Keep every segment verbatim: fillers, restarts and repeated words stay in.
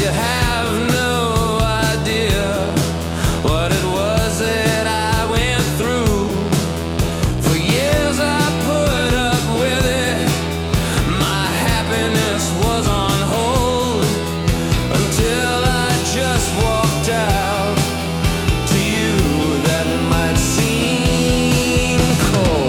You have no idea what it was that I went through. For years I put up with it. My happiness was on hold until I just walked out to you that might seem cold.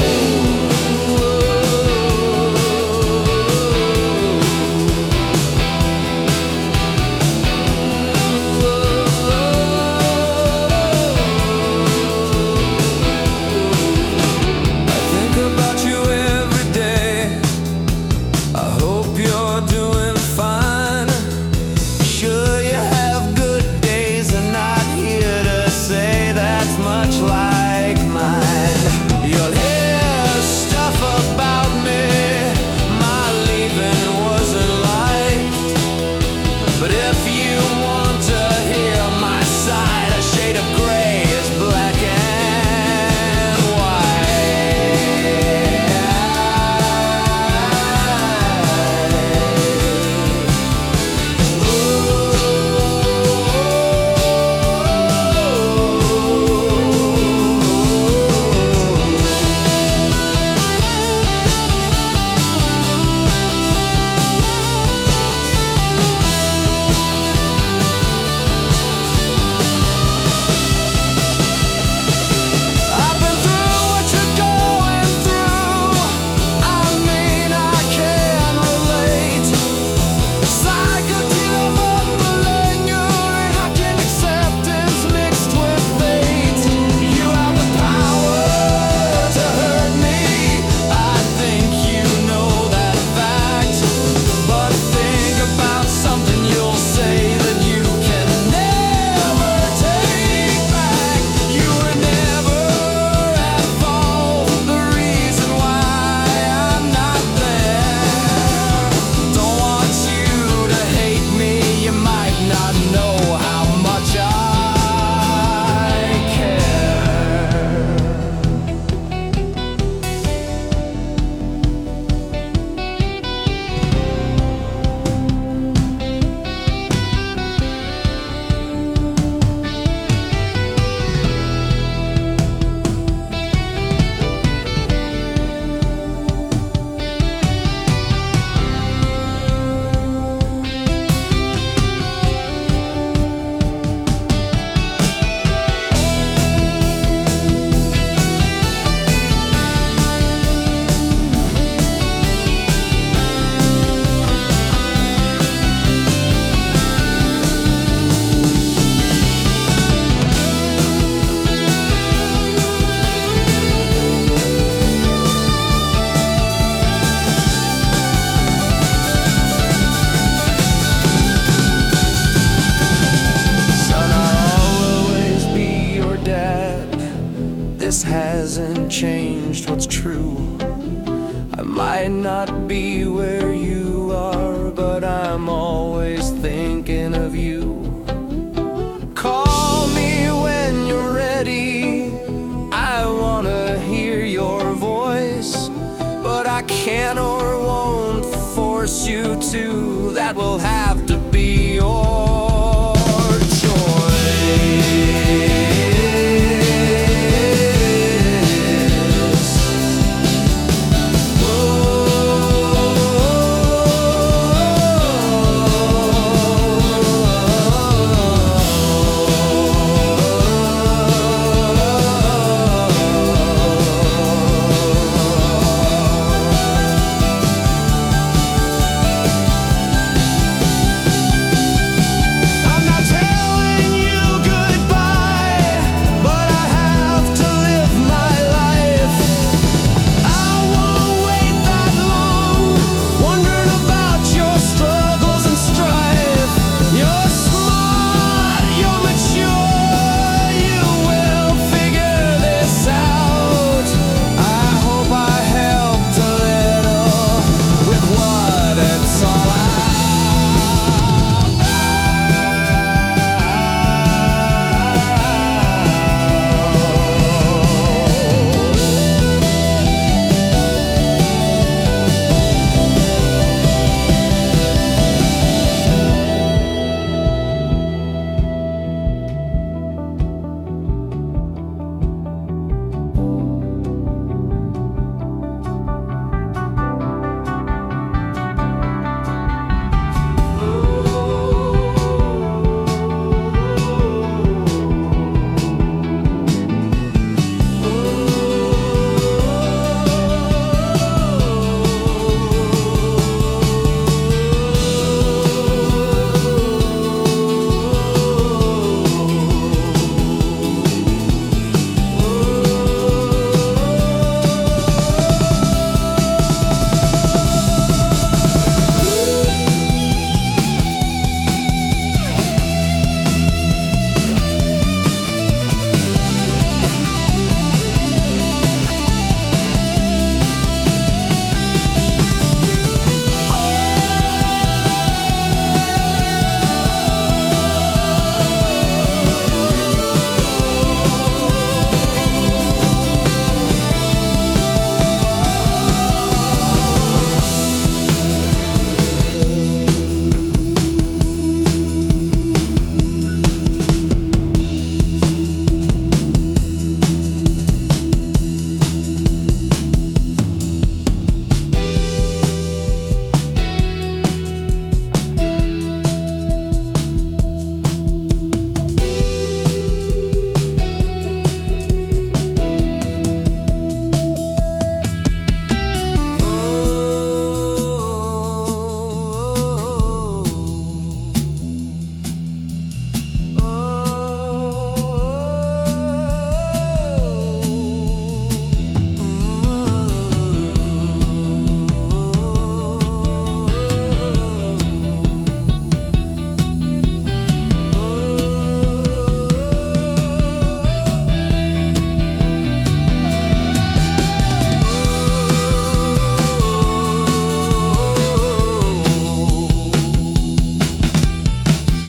I think about you every day. I hope you're doing fine. Sure you have good days, and not here to say that's much like mine. You'll hear stuff about me. My leaving wasn't liked, but if you want to hear my side, a shade of gray is black and I've been through what you're going through. I mean, I can relate. Psychodyl lingering, I can acceptance mixed with fate. You have the power to hurt me. I think you know that fact. But think about something you'll say that you can never take back. You were never at fault. The reason why I'm not there. Don't want you to hate me. You might not know how much I care. Son, I'll always be your dad. This hasn't changed what's true. I might not be